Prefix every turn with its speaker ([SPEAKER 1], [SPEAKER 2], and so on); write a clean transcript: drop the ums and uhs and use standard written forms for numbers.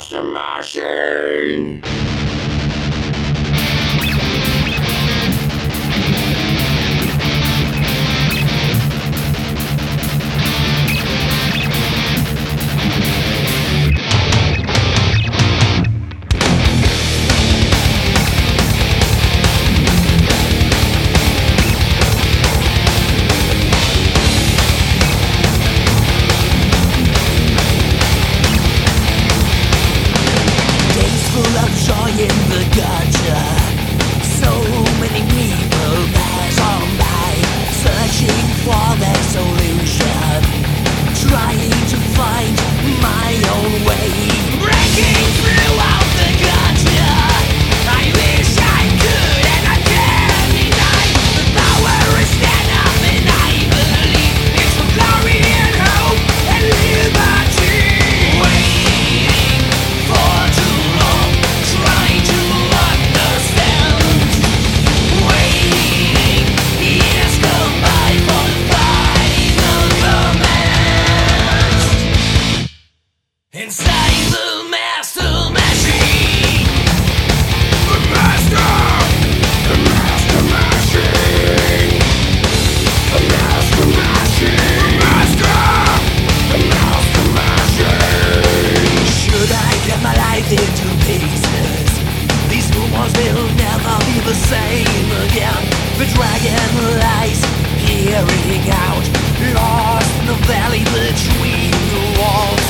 [SPEAKER 1] Master Machine.
[SPEAKER 2] Joy in the gutter. So many people pass on by, searching for their solution, trying to find my own way, breaking through out the gutter. I wish I could and I can't deny the power is stand up, and I believe it's for glory and hope and liberty. Waiting for too long, trying to understand. Waiting, years come by for the final command. Inside the Master Machine.
[SPEAKER 1] The Master Machine. The Master Machine. The Master Machine.
[SPEAKER 2] Should I cut my life into pieces? These rumors will never be the same again. The dragon lies peering out, lost in the valley between the walls.